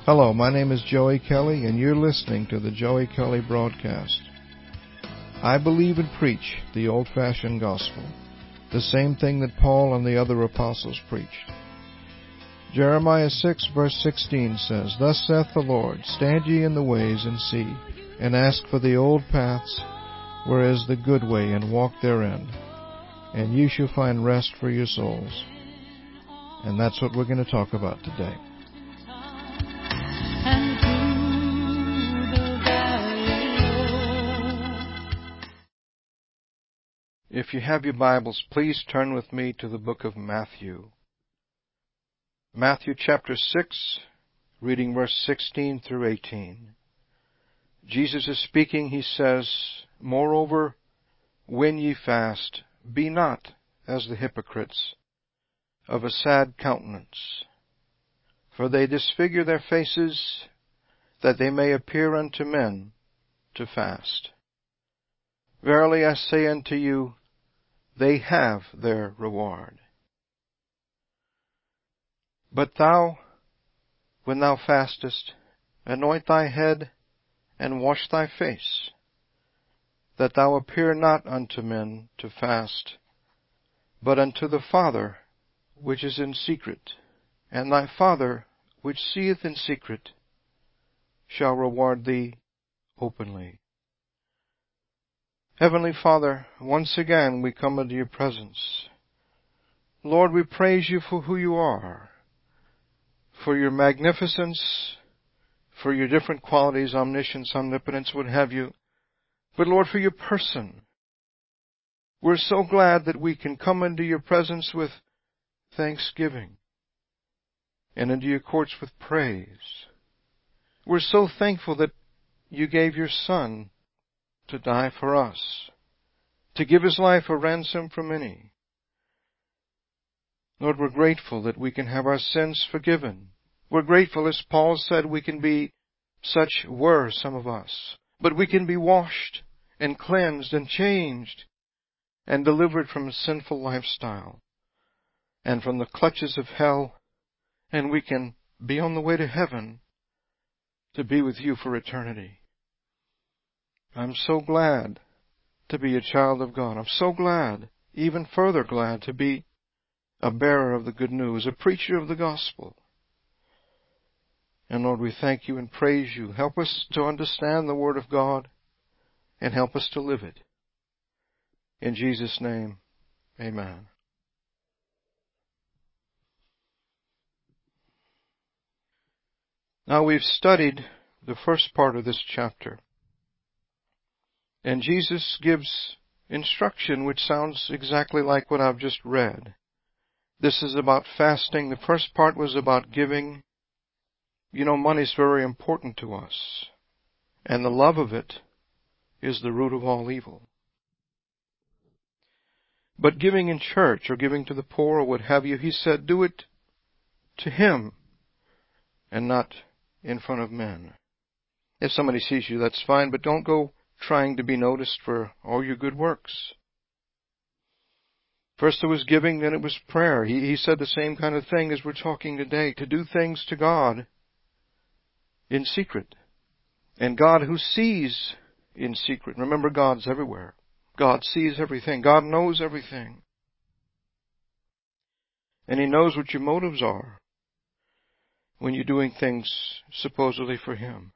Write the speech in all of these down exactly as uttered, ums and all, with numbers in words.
Hello, my name is Joey Kelly, and you're listening to the Joey Kelly Broadcast. I believe and preach the old-fashioned gospel, the same thing that Paul and the other apostles preached. Jeremiah six, verse sixteen says, Thus saith the Lord, Stand ye in the ways and see, and ask for the old paths, where is the good way, and walk therein, and ye shall find rest for your souls. And that's what we're going to talk about today. If you have your Bibles, please turn with me to the book of Matthew. Matthew chapter six, reading verse sixteen through eighteen. Jesus is speaking. He says, Moreover, when ye fast, be not as the hypocrites, of a sad countenance. For they disfigure their faces, that they may appear unto men to fast. Verily I say unto you, they have their reward. But thou, when thou fastest, anoint thy head, and wash thy face, that thou appear not unto men to fast, but unto the Father which is in secret, and thy Father which seeth in secret shall reward thee openly. Heavenly Father, once again we come into your presence. Lord, we praise you for who you are, for your magnificence, for your different qualities, omniscience, omnipotence, what have you. But Lord, for your person. We're so glad that we can come into your presence with thanksgiving and into your courts with praise. We're so thankful that you gave your Son to die for us, to give his life a ransom for many. Lord, we're grateful that we can have our sins forgiven. We're grateful, as Paul said, we can be, such were some of us, but we can be washed and cleansed and changed and delivered from a sinful lifestyle and from the clutches of hell, and we can be on the way to heaven to be with you for eternity. I'm so glad to be a child of God. I'm so glad, even further glad, to be a bearer of the good news, a preacher of the gospel. And Lord, we thank you and praise you. Help us to understand the Word of God and help us to live it. In Jesus' name, amen. Now we've studied the first part of this chapter. And Jesus gives instruction which sounds exactly like what I've just read. This is about fasting. The first part was about giving. You know, money's very important to us. And the love of it is the root of all evil. But giving in church or giving to the poor or what have you, he said, do it to him and not in front of men. If somebody sees you, that's fine, but don't go trying to be noticed for all your good works. First it was giving, then it was prayer. He, he said the same kind of thing as we're talking today, to do things to God in secret. And God who sees in secret. Remember, God's everywhere. God sees everything. God knows everything. And he knows what your motives are when you're doing things supposedly for him.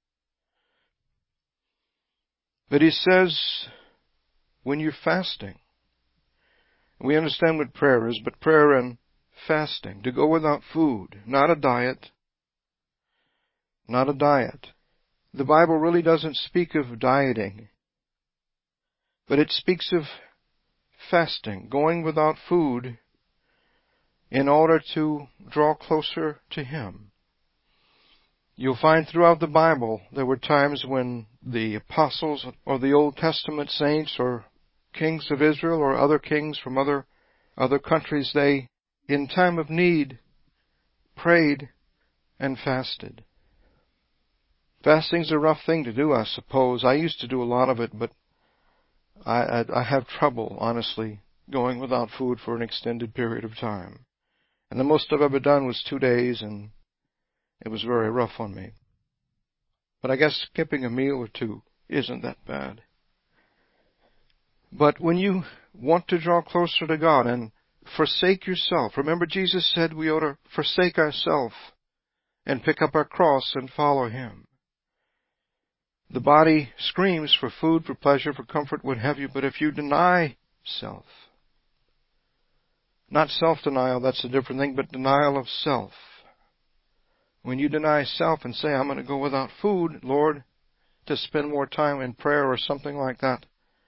But he says, when you're fasting, we understand what prayer is, but prayer and fasting, to go without food, not a diet, not a diet. The Bible really doesn't speak of dieting, but it speaks of fasting, going without food in order to draw closer to him. You'll find throughout the Bible there were times when the apostles or the Old Testament saints or kings of Israel or other kings from other other countries, they, in time of need, prayed and fasted. Fasting's a rough thing to do, I suppose. I used to do a lot of it, but I, I, I have trouble, honestly, going without food for an extended period of time. And the most I've ever done was two days, and It was very rough on me. But I guess skipping a meal or two isn't that bad. But when you want to draw closer to God and forsake yourself, remember Jesus said we ought to forsake ourselves and pick up our cross and follow Him. The body screams for food, for pleasure, for comfort, what have you, but if you deny self, not self-denial, that's a different thing, but denial of self. When you deny self and say, I'm going to go without food, Lord, to spend more time in prayer or something like that,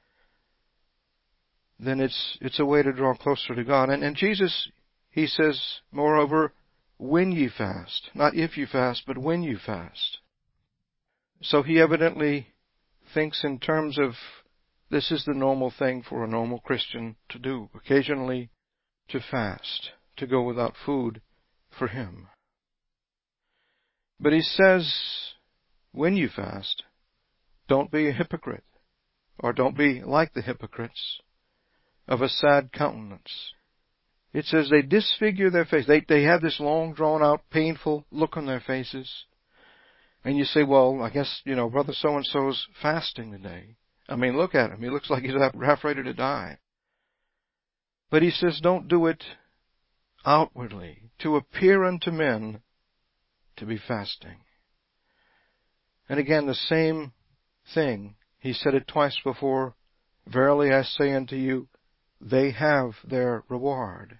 then it's it's a way to draw closer to God. And, and Jesus, He says, moreover, when ye fast, not if you fast, but when you fast. So He evidently thinks in terms of this is the normal thing for a normal Christian to do, occasionally to fast, to go without food for Him. But He says, when you fast, don't be a hypocrite, or don't be like the hypocrites of a sad countenance. It says they disfigure their face. They, they have this long, drawn-out, painful look on their faces. And you say, well, I guess, you know, Brother so-and-so's fasting today. I mean, look at him. He looks like he's half ready to die. But He says, don't do it outwardly, to appear unto men to be fasting. And again, the same thing. He said it twice before. Verily I say unto you, they have their reward.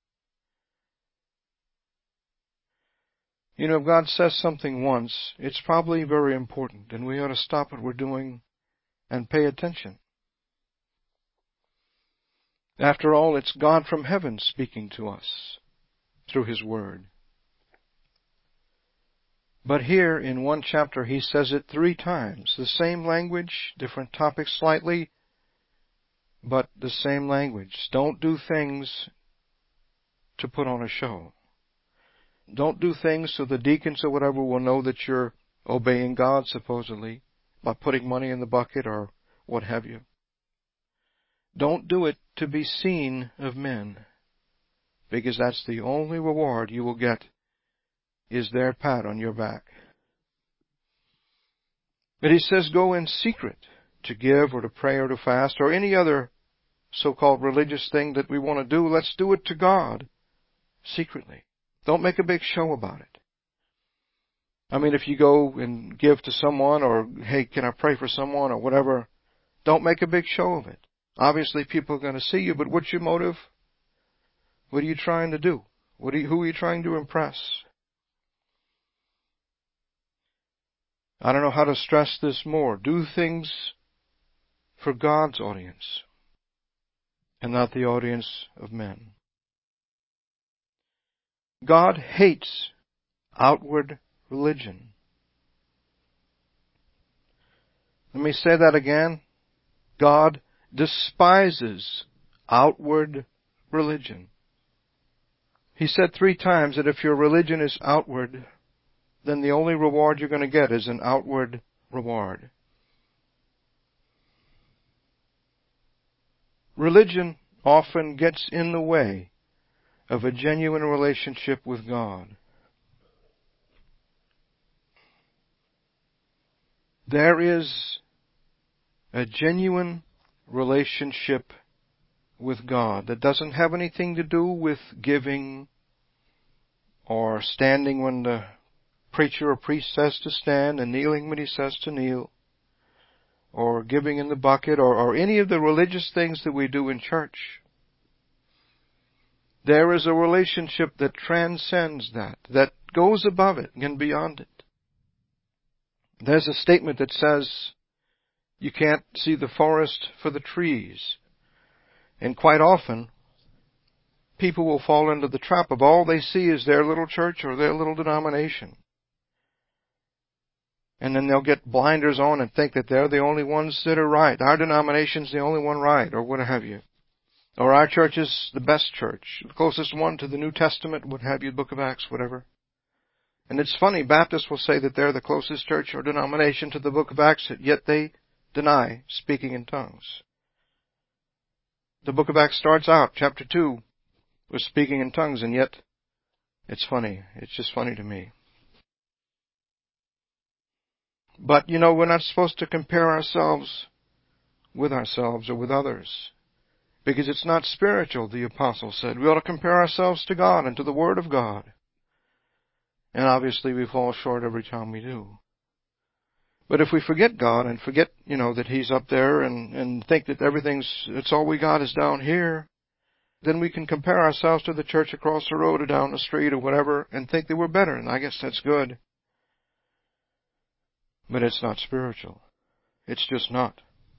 You know, if God says something once, it's probably very important, and we ought to stop what we're doing and pay attention. After all, it's God from heaven speaking to us through His Word. But here in one chapter He says it three times. The same language, different topics slightly, but the same language. Don't do things to put on a show. Don't do things so the deacons or whatever will know that you're obeying God, supposedly, by putting money in the bucket or what have you. Don't do it to be seen of men, because that's the only reward you will get, is their pat on your back. But He says go in secret to give or to pray or to fast or any other so-called religious thing that we want to do. Let's do it to God secretly. Don't make a big show about it. I mean, if you go and give to someone or, hey, can I pray for someone or whatever, don't make a big show of it. Obviously, people are going to see you, but what's your motive? What are you trying to do? What are you, who are you trying to impress? I don't know how to stress this more. Do things for God's audience and not the audience of men. God hates outward religion. Let me say that again. God despises outward religion. He said three times that if your religion is outward, then the only reward you're going to get is an outward reward. Religion often gets in the way of a genuine relationship with God. There is a genuine relationship with God that doesn't have anything to do with giving or standing when the preacher or priest says to stand and kneeling when he says to kneel, or giving in the bucket, or, or any of the religious things that we do in church. There is a relationship that transcends that, that goes above it and beyond it. There's a statement that says, you can't see the forest for the trees. And quite often, people will fall into the trap of all they see is their little church or their little denomination. And then they'll get blinders on and think that they're the only ones that are right. Our denomination's the only one right, or what have you. Or our church is the best church, the closest one to the New Testament, what have you, the Book of Acts, whatever. And it's funny, Baptists will say that they're the closest church or denomination to the Book of Acts, yet they deny speaking in tongues. The Book of Acts starts out, chapter two, with speaking in tongues, and yet it's funny. It's just funny to me. But, you know, we're not supposed to compare ourselves with ourselves or with others, because it's not spiritual, the apostle said. We ought to compare ourselves to God and to the Word of God. And obviously we fall short every time we do. But if we forget God and forget, you know, that He's up there and, and think that everything's, it's all we got is down here, then we can compare ourselves to the church across the road or down the street or whatever and think that we're better. And I guess that's good. But it's not spiritual. It's just not.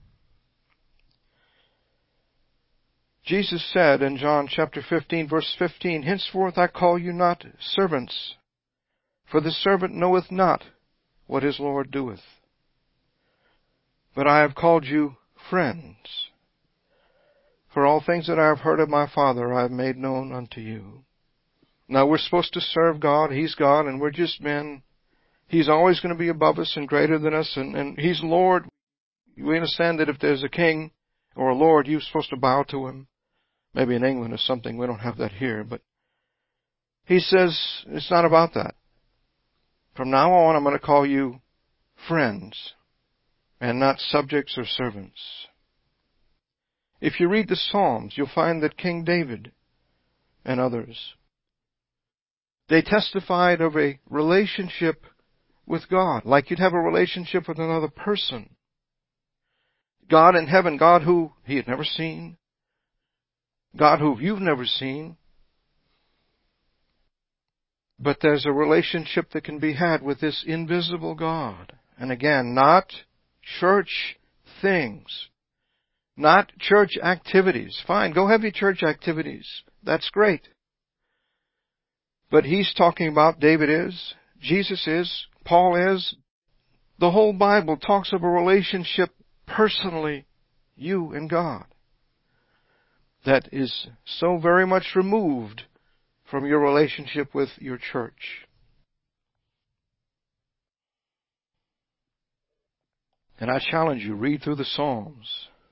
Jesus said in John chapter fifteen, verse fifteen, "Henceforth I call you not servants, for the servant knoweth not what his Lord doeth. But I have called you friends. For all things that I have heard of my Father I have made known unto you." Now we're supposed to serve God. He's God and we're just men. He's always going to be above us and greater than us, and, and He's Lord. We understand that if there's a king or a lord, you're supposed to bow to Him. Maybe in England or something, we don't have that here, but He says it's not about that. From now on, I'm going to call you friends and not subjects or servants. If you read the Psalms, you'll find that King David and others, they testified of a relationship with God, like you'd have a relationship with another person. God in heaven, God who he had never seen, God who you've never seen. But there's a relationship that can be had with this invisible God. And again, not church things, not church activities. Fine, go have your church activities. That's great. But he's talking about, David is, Jesus is, Paul is. The whole Bible talks of a relationship personally, you and God, that is so very much removed from your relationship with your church. And I challenge you, read through the Psalms.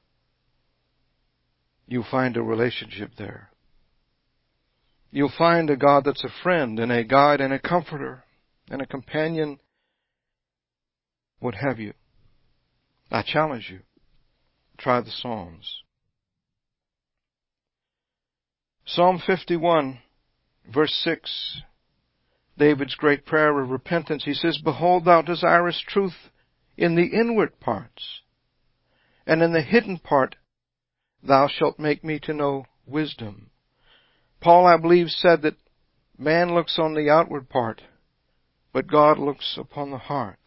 You'll find a relationship there. You'll find a God that's a friend and a guide and a comforter and a companion, what have you. I challenge you. Try the Psalms. Psalm fifty-one, verse six, David's great prayer of repentance. He says, "Behold, thou desirest truth in the inward parts, and in the hidden part thou shalt make me to know wisdom." Paul, I believe, said that man looks on the outward part, but God looks upon the heart.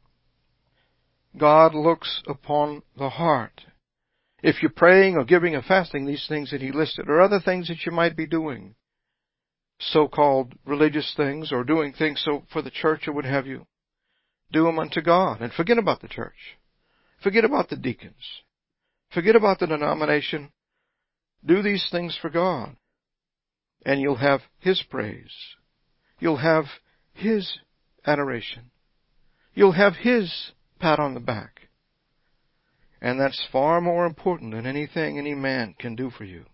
God looks upon the heart. If you're praying or giving or fasting, these things that he listed, or other things that you might be doing, so-called religious things, or doing things so for the church or what have you, do them unto God and forget about the church. Forget about the deacons. Forget about the denomination. Do these things for God, and you'll have His praise. You'll have His adoration. You'll have His pat on the back. And that's far more important than anything any man can do for you.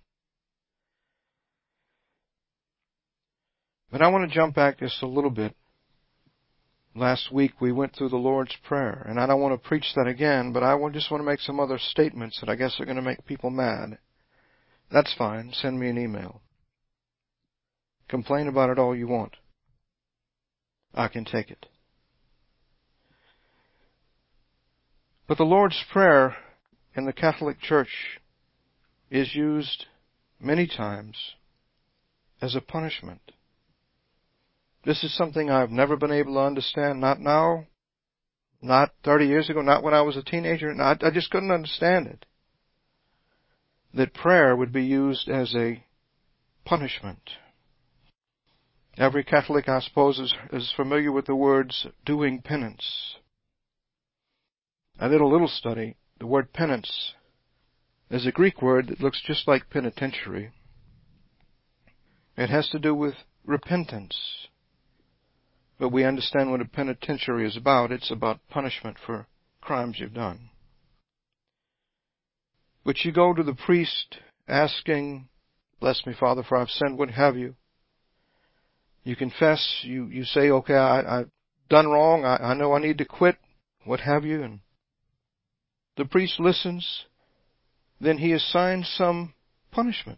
But I want to jump back just a little bit. Last week we went through the Lord's Prayer, and I don't want to preach that again, but I just want to make some other statements that I guess are going to make people mad. That's fine. Send me an email. Complain about it all you want. I can take it. But the Lord's Prayer in the Catholic Church is used many times as a punishment. This is something I've never been able to understand, not now, not thirty years ago, not when I was a teenager. Not, I just couldn't understand it. That prayer would be used as a punishment. Every Catholic, I suppose, is, is familiar with the words doing penance. I did a little study. The word penance is a Greek word that looks just like penitentiary. It has to do with repentance. But we understand what a penitentiary is about. It's about punishment for crimes you've done. But you go to the priest asking, "Bless me, Father, for I've sinned," what have you. You confess, you, you say, "Okay, I, I've done wrong, I, I know I need to quit," what have you, and the priest listens, then he assigns some punishment.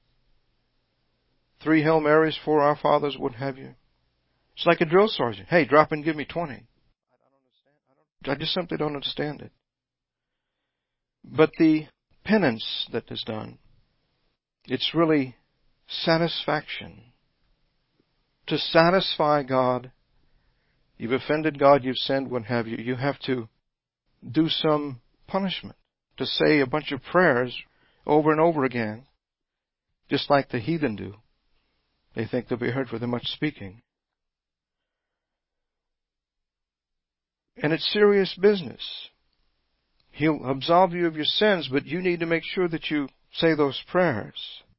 Three Hail Marys, four Our Fathers, what have you. It's like a drill sergeant. Hey, drop and give me twenty. I just simply don't understand it. But the penance that is done, it's really satisfaction. To satisfy God, you've offended God, you've sinned, what have you. You have to do some punishment. To say a bunch of prayers over and over again, just like the heathen do. They think they'll be heard for their much speaking. And it's serious business. He'll absolve you of your sins, but you need to make sure that you say those prayers.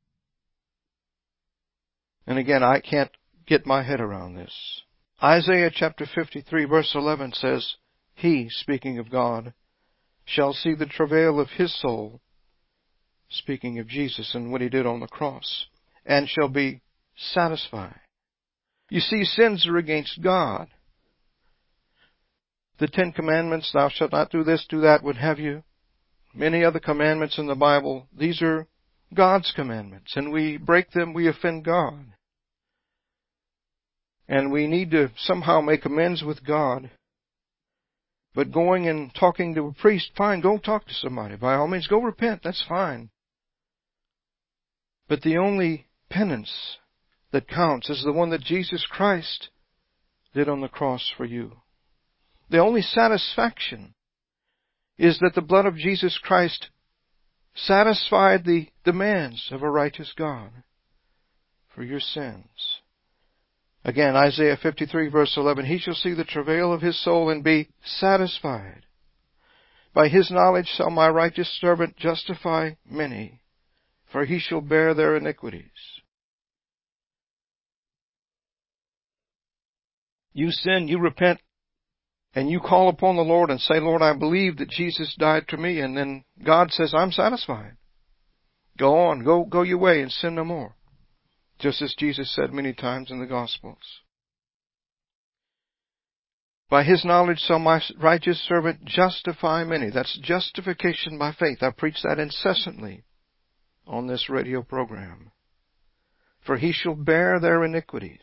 And again, I can't get my head around this. Isaiah chapter fifty-three verse eleven says, He, speaking of God, shall see the travail of His soul, speaking of Jesus and what He did on the cross, and shall be satisfied. You see, sins are against God. The Ten Commandments, thou shalt not do this, do that, what have you. Many other commandments in the Bible, these are God's commandments, and we break them, we offend God. And we need to somehow make amends with God. But going and talking to a priest, fine, go talk to somebody. By all means, go repent, that's fine. But the only penance that counts is the one that Jesus Christ did on the cross for you. The only satisfaction is that the blood of Jesus Christ satisfied the demands of a righteous God for your sins. Again, Isaiah fifty-three verse eleven, He shall see the travail of His soul and be satisfied. By His knowledge shall my righteous servant justify many, for he shall bear their iniquities. You sin, you repent, and you call upon the Lord and say, Lord, I believe that Jesus died for me, and then God says, I'm satisfied. Go on, go, go your way and sin no more. Just as Jesus said many times in the Gospels. By His knowledge shall my righteous servant justify many. That's justification by faith. I preach that incessantly on this radio program. For he shall bear their iniquities.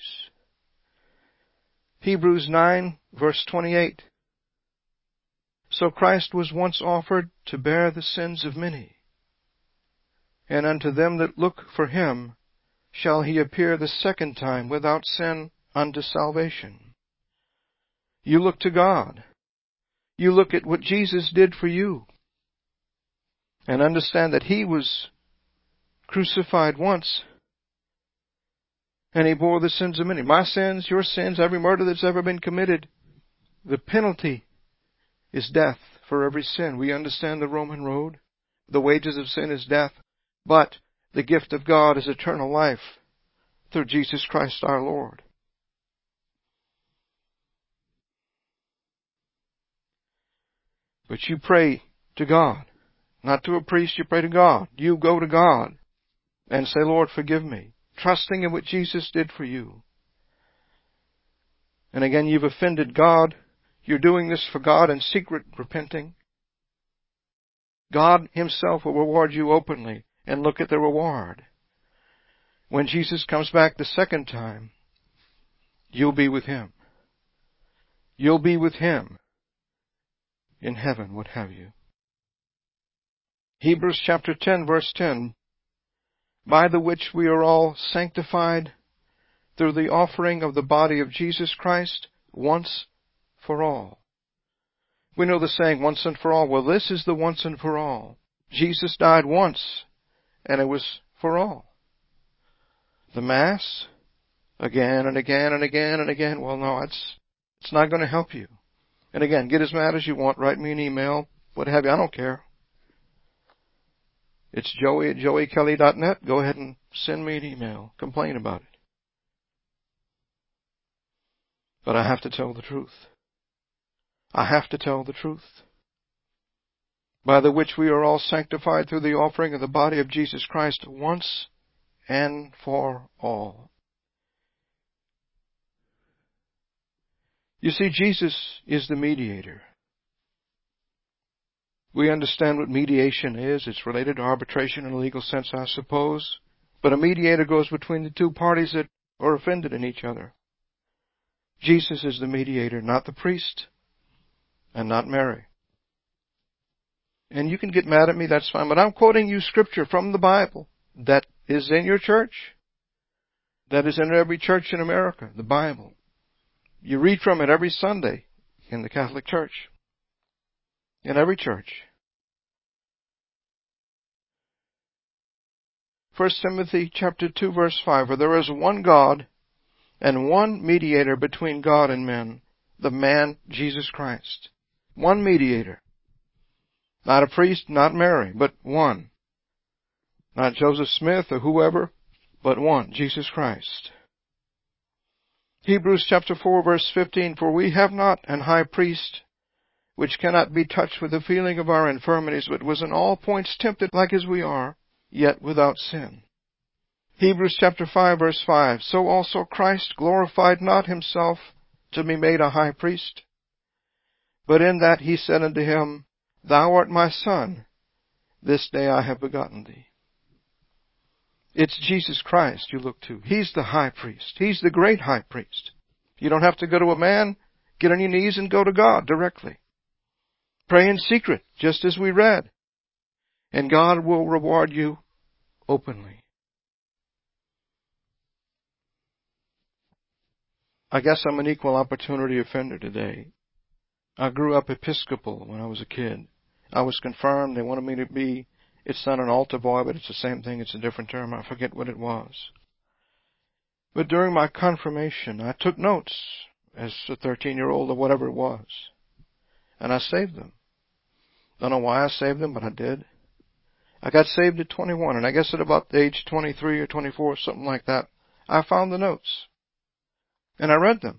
Hebrews nine verse twenty-eight. So Christ was once offered to bear the sins of many. And unto them that look for Him shall He appear the second time without sin unto salvation. You look to God. You look at what Jesus did for you. And understand that He was crucified once. And He bore the sins of many. My sins, your sins, every murder that's ever been committed. The penalty is death for every sin. We understand the Roman road. The wages of sin is death. But the gift of God is eternal life through Jesus Christ our Lord. But you pray to God. Not to a priest, you pray to God. You go to God and say, Lord, forgive me. Trusting in what Jesus did for you. And again, you've offended God. You're doing this for God in secret, repenting. God Himself will reward you openly. And look at the reward. When Jesus comes back the second time, you'll be with Him. You'll be with Him in heaven, what have you. Hebrews chapter ten, verse ten. By the which we are all sanctified through the offering of the body of Jesus Christ once for all. We know the saying, once and for all. Well, this is the once and for all. Jesus died once, and it was for all. The Mass, again and again and again and again. Well, no, it's, it's not going to help you. And again, get as mad as you want. Write me an email. What have you. I don't care. It's Joey at joey kelly dot net. Go ahead and send me an email. Complain about it. But I have to tell the truth. I have to tell the truth. By the which we are all sanctified through the offering of the body of Jesus Christ once and for all. You see, Jesus is the mediator. We understand what mediation is. It's related to arbitration in a legal sense, I suppose. But a mediator goes between the two parties that are offended in each other. Jesus is the mediator, not the priest, and not Mary. And you can get mad at me, that's fine, but I'm quoting you scripture from the Bible that is in your church, that is in every church in America, the Bible. You read from it every Sunday in the Catholic Church, in every church. First Timothy chapter two, verse five, for there is one God and one mediator between God and men, the man Jesus Christ. One mediator. Not a priest, not Mary, but one. Not Joseph Smith or whoever, but one, Jesus Christ. Hebrews chapter four, verse fifteen, for we have not an high priest which cannot be touched with the feeling of our infirmities, but was in all points tempted like as we are, yet without sin. Hebrews chapter five, verse five, so also Christ glorified not himself to be made a high priest, but in that he said unto him, Thou art my son, this day I have begotten thee. It's Jesus Christ you look to. He's the high priest. He's the great high priest. You don't have to go to a man. Get on your knees and go to God directly. Pray in secret, just as we read. And God will reward you openly. I guess I'm an equal opportunity offender today. I grew up Episcopal when I was a kid. I was confirmed. They wanted me to be, it's not an altar boy, but it's the same thing. It's a different term. I forget what it was. But during my confirmation, I took notes as a thirteen-year-old or whatever it was. And I saved them. Don't know why I saved them, but I did. I got saved at twenty-one, and I guess at about the age twenty-three or twenty-four, something like that, I found the notes. And I read them.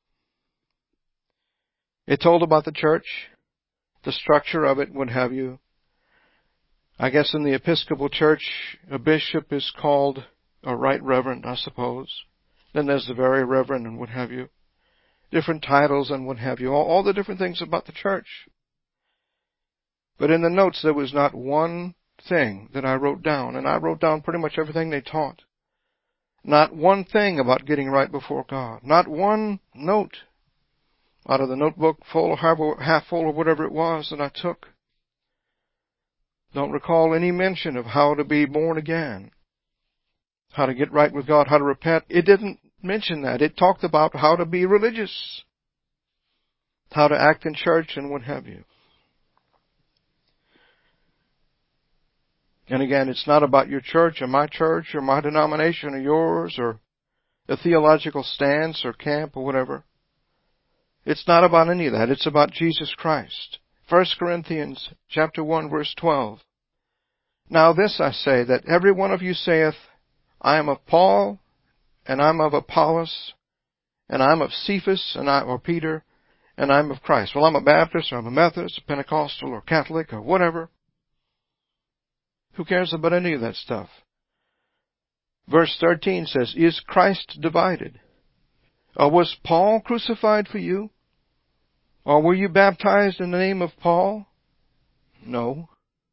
It told about the church, the structure of it, what have you. I guess in the Episcopal Church, a bishop is called a right reverend, I suppose. Then there's the very reverend and what have you. Different titles and what have you. All, all the different things about the church. But in the notes, there was not one thing that I wrote down. And I wrote down pretty much everything they taught. Not one thing about getting right before God. Not one note out of the notebook, full or half full or whatever it was that I took. Don't recall any mention of how to be born again, how to get right with God, how to repent. It didn't mention that. It talked about how to be religious, how to act in church and what have you. And again, it's not about your church or my church or my denomination or yours or a theological stance or camp or whatever. It's not about any of that. It's about Jesus Christ. First Corinthians chapter one, verse twelve. Now this I say, that every one of you saith, I am of Paul, and I'm of Apollos, and I'm of Cephas, and I or Peter, and I'm of Christ. Well, I'm a Baptist, or I'm a Methodist, a Pentecostal, or Catholic, or whatever. Who cares about any of that stuff? Verse thirteen says, Is Christ divided? Or was Paul crucified for you? Or were you baptized in the name of Paul? No.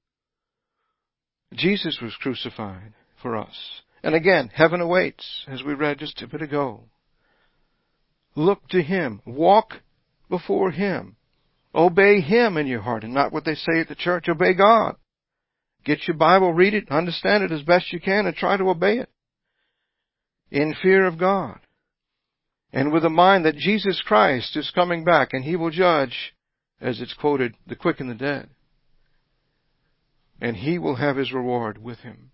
Jesus was crucified for us. And again, heaven awaits, as we read just a bit ago. Look to Him. Walk before Him. Obey Him in your heart and not what they say at the church. Obey God. Get your Bible, read it, understand it as best you can, and try to obey it. In fear of God. And with a mind that Jesus Christ is coming back and He will judge, as it's quoted, the quick and the dead. And He will have His reward with Him.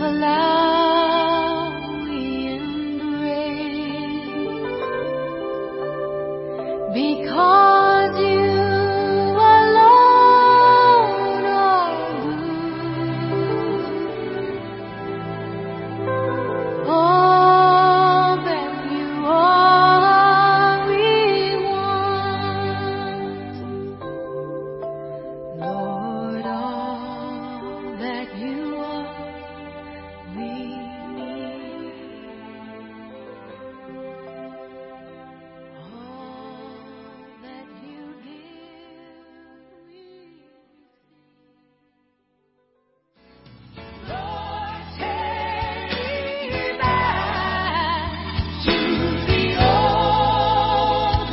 allow me embrace, because you alone are good. All that you are we want, Lord, all that you are we need, all that you give we receive. Lord, take me back to the old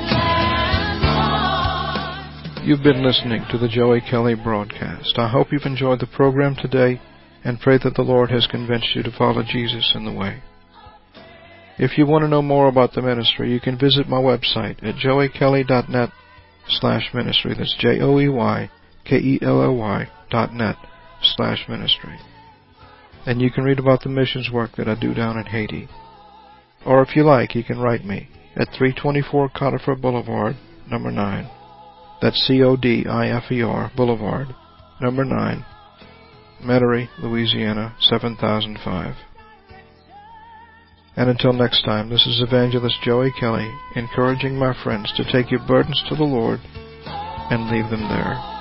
landmark. You've been listening to the Joey Kelly broadcast. I hope you've enjoyed the program today and pray that the Lord has convinced you to follow Jesus in the way. If you want to know more about the ministry, you can visit my website at joey kelly dot net slash ministry. That's J O E Y K E L L Y dot net slash ministry. And you can read about the missions work that I do down in Haiti. Or if you like, you can write me at three twenty-four Codifer Boulevard, number nine. That's C O D I F E R Boulevard, number nine, Metairie, Louisiana, seven thousand five. And until next time, this is Evangelist Joey Kelly, encouraging my friends to take your burdens to the Lord and leave them there.